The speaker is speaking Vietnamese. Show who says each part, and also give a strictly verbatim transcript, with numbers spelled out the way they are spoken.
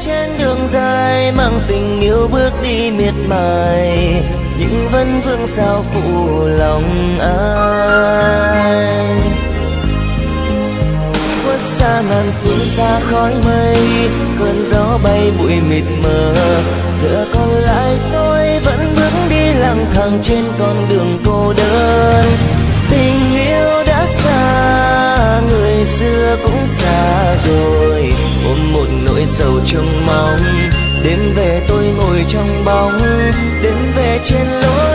Speaker 1: trên đường dài mang tình yêu bước đi miệt mài, nhưng vẫn vương sao phụ lòng ai. Khuất xa ngàn phương xa khói mây, cơn gió bay bụi mịt mờ, giờ còn lại tôi vẫn bước đi lang thang trên con đường cô đơn. Tình yêu đã xa, người xưa cũng xa rồi, ôm một nỗi sầu trông mong. Đêm về tôi ngồi trong bóng, đêm về trên lối